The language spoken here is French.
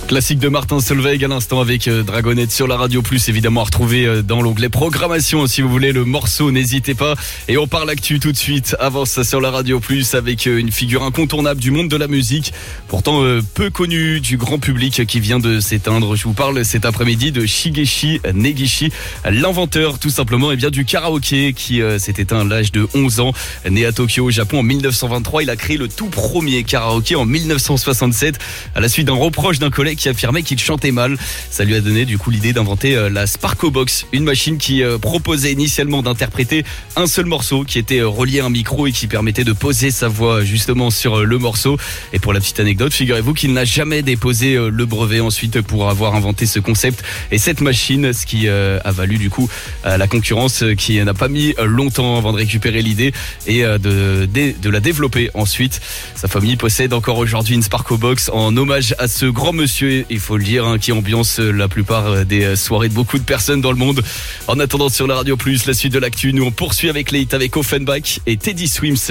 Classique de Martin Solveig à l'instant avec Dragonette sur la Radio Plus, évidemment à retrouver dans l'onglet programmation si vous voulez le morceau, n'hésitez pas. Et on parle actu tout de suite, avance ça sur la Radio Plus avec une figure incontournable du monde de la musique, pourtant peu connue du grand public qui vient de s'éteindre. Je vous parle cet après-midi de Shigeshi Negishi, l'inventeur tout simplement bien du karaoké qui s'est éteint à l'âge de 11 ans. Né à Tokyo au Japon en 1923, il a créé le tout premier karaoké en 1967 à la suite d'un reproche d'un collègue qui affirmait qu'il chantait mal. Ça lui a donné du coup l'idée d'inventer la Sparko Box, une machine qui proposait initialement d'interpréter un seul morceau qui était relié à un micro et qui permettait de poser sa voix justement sur le morceau. Et pour la petite anecdote, figurez-vous qu'il n'a jamais déposé le brevet ensuite pour avoir inventé ce concept et cette machine, ce qui a valu du coup à la concurrence qui n'a pas mis longtemps avant de récupérer l'idée et de la développer ensuite. Sa famille possède encore aujourd'hui une Sparko Box en hommage à ce grand monsieur, il faut le dire, qui ambiance la plupart des soirées de beaucoup de personnes dans le monde. En attendant sur la Radio Plus, la suite de l'actu, nous on poursuit avec les hits avec Offenbach et Teddy Swims.